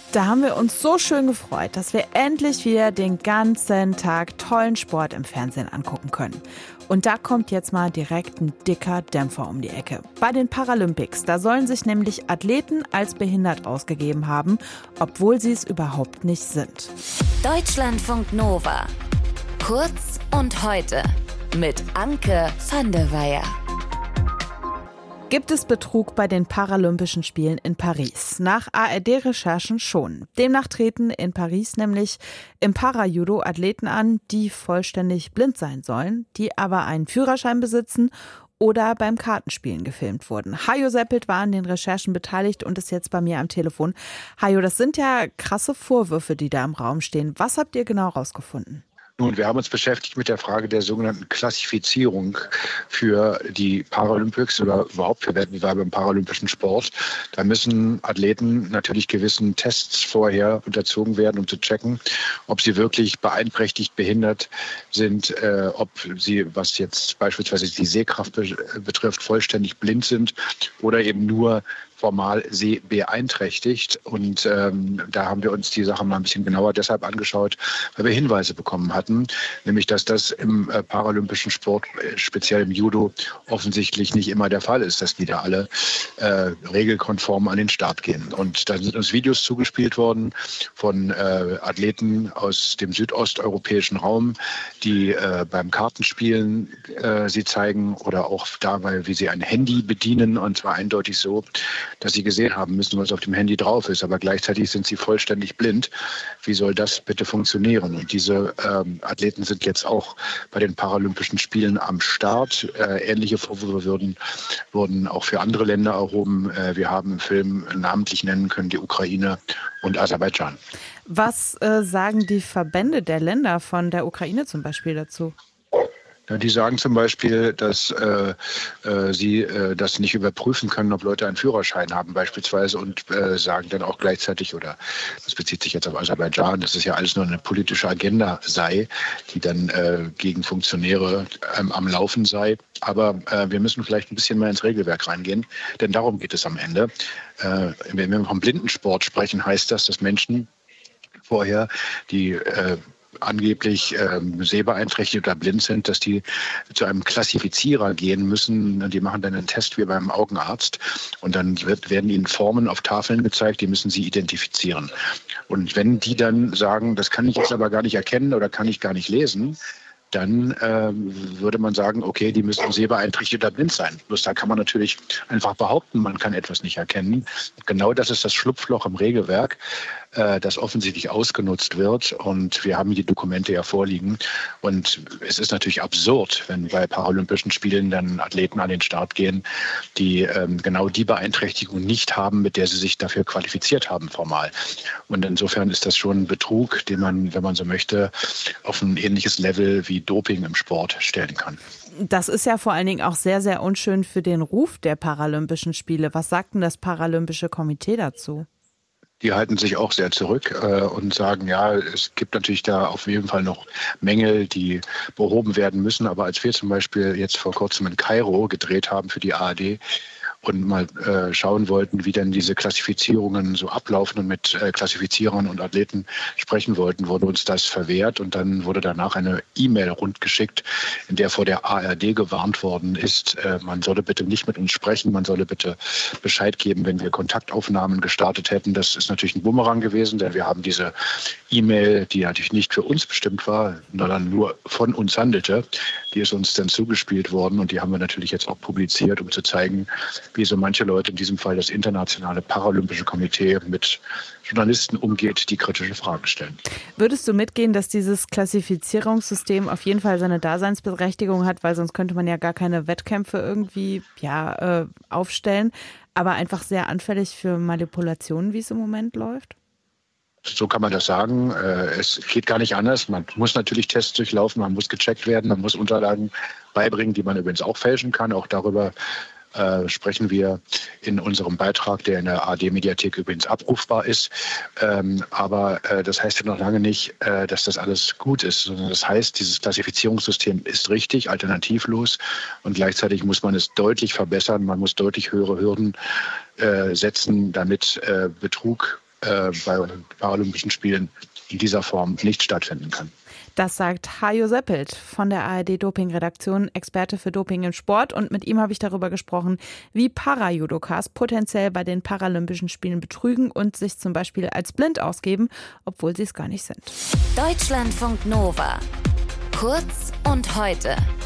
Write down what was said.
Da haben wir uns so schön gefreut, dass wir endlich wieder den ganzen Tag tollen Sport im Fernsehen angucken können. Und da kommt jetzt mal direkt ein dicker Dämpfer um die Ecke. Bei den Paralympics, da sollen sich nämlich Athleten als behindert ausgegeben haben, obwohl sie es überhaupt nicht sind. Deutschlandfunk Nova. Kurz und heute mit Anke van der Weyer. Gibt es Betrug bei den Paralympischen Spielen in Paris? Nach ARD-Recherchen schon. Demnach treten in Paris nämlich im Para-Judo Athleten an, die vollständig blind sein sollen, die aber einen Führerschein besitzen oder beim Kartenspielen gefilmt wurden. Hajo Seppelt war an den Recherchen beteiligt und ist jetzt bei mir am Telefon. Hajo, das sind ja krasse Vorwürfe, die da im Raum stehen. Was habt ihr genau rausgefunden? Nun, wir haben uns beschäftigt mit der Frage der sogenannten Klassifizierung für die Paralympics oder überhaupt für Wettbewerbe im paralympischen Sport. Da müssen Athleten natürlich gewissen Tests vorher unterzogen werden, um zu checken, ob sie wirklich beeinträchtigt, behindert sind, ob sie, was jetzt beispielsweise die Sehkraft betrifft, vollständig blind sind oder eben nur formal sehbeeinträchtigt. Und da haben wir uns die Sache mal ein bisschen genauer deshalb angeschaut, weil wir Hinweise bekommen hatten, nämlich dass das im paralympischen Sport, speziell im Judo, offensichtlich nicht immer der Fall ist, dass die da alle regelkonform an den Start gehen. Und da sind uns Videos zugespielt worden von Athleten aus dem südosteuropäischen Raum, die beim Kartenspielen sie zeigen oder auch dabei, wie sie ein Handy bedienen, und zwar eindeutig so, dass sie gesehen haben müssen, was auf dem Handy drauf ist, aber gleichzeitig sind sie vollständig blind. Wie soll das bitte funktionieren? Und diese Athleten sind jetzt auch bei den Paralympischen Spielen am Start. Ähnliche Vorwürfe wurden auch für andere Länder erhoben. Wir haben im Film namentlich nennen können die Ukraine und Aserbaidschan. Was sagen die Verbände der Länder von der Ukraine zum Beispiel dazu? Ja, die sagen zum Beispiel, dass sie das nicht überprüfen können, ob Leute einen Führerschein haben beispielsweise, und sagen dann auch gleichzeitig, oder das bezieht sich jetzt auf Aserbaidschan, dass es ja alles nur eine politische Agenda sei, die dann gegen Funktionäre am Laufen sei. Aber wir müssen vielleicht ein bisschen mehr ins Regelwerk reingehen, denn darum geht es am Ende. Wenn wir vom Blindensport sprechen, heißt das, dass Menschen vorher, die angeblich sehbeeinträchtigt oder blind sind, dass die zu einem Klassifizierer gehen müssen. Die machen dann einen Test wie beim Augenarzt und dann werden ihnen Formen auf Tafeln gezeigt, die müssen sie identifizieren. Und wenn die dann sagen, das kann ich jetzt aber gar nicht erkennen oder kann ich gar nicht lesen, dann würde man sagen, okay, die müssen sehbeeinträchtigt oder blind sein. Bloß da kann man natürlich einfach behaupten, man kann etwas nicht erkennen. Genau das ist das Schlupfloch im Regelwerk, das offensichtlich ausgenutzt wird. Und wir haben die Dokumente ja vorliegen. Und es ist natürlich absurd, wenn bei Paralympischen Spielen dann Athleten an den Start gehen, die genau die Beeinträchtigung nicht haben, mit der sie sich dafür qualifiziert haben formal. Und insofern ist das schon ein Betrug, den man, wenn man so möchte, auf ein ähnliches Level wie Doping im Sport stellen kann. Das ist ja vor allen Dingen auch sehr, sehr unschön für den Ruf der Paralympischen Spiele. Was sagt denn das Paralympische Komitee dazu? Die halten sich auch sehr zurück und sagen, ja, es gibt natürlich da auf jeden Fall noch Mängel, die behoben werden müssen. Aber als wir zum Beispiel jetzt vor kurzem in Kairo gedreht haben für die ARD, und mal schauen wollten, wie denn diese Klassifizierungen so ablaufen und mit Klassifizierern und Athleten sprechen wollten, wurde uns das verwehrt, und dann wurde danach eine E-Mail rundgeschickt, in der vor der ARD gewarnt worden ist, man solle bitte nicht mit uns sprechen, man solle bitte Bescheid geben, wenn wir Kontaktaufnahmen gestartet hätten. Das ist natürlich ein Bumerang gewesen, denn wir haben diese E-Mail, die natürlich nicht für uns bestimmt war, sondern nur von uns handelte, die ist uns dann zugespielt worden, und die haben wir natürlich jetzt auch publiziert, um zu zeigen, wie so manche Leute, in diesem Fall das Internationale Paralympische Komitee, mit Journalisten umgeht, die kritische Fragen stellen. Würdest du mitgehen, dass dieses Klassifizierungssystem auf jeden Fall seine Daseinsberechtigung hat, weil sonst könnte man ja gar keine Wettkämpfe irgendwie aufstellen, aber einfach sehr anfällig für Manipulationen, wie es im Moment läuft? So kann man das sagen. Es geht gar nicht anders. Man muss natürlich Tests durchlaufen, man muss gecheckt werden, man muss Unterlagen beibringen, die man übrigens auch fälschen kann. Auch darüber sprechen wir in unserem Beitrag, der in der ARD-Mediathek übrigens abrufbar ist. Aber das heißt ja noch lange nicht, dass das alles gut ist, sondern das heißt, dieses Klassifizierungssystem ist richtig, alternativlos, und gleichzeitig muss man es deutlich verbessern. Man muss deutlich höhere Hürden setzen, damit Betrug bei Paralympischen Spielen in dieser Form nicht stattfinden kann. Das sagt Hajo Seppelt von der ARD-Doping-Redaktion, Experte für Doping im Sport. Und mit ihm habe ich darüber gesprochen, wie Parajudokas potenziell bei den Paralympischen Spielen betrügen und sich zum Beispiel als blind ausgeben, obwohl sie es gar nicht sind. Deutschlandfunk Nova. Kurz und heute.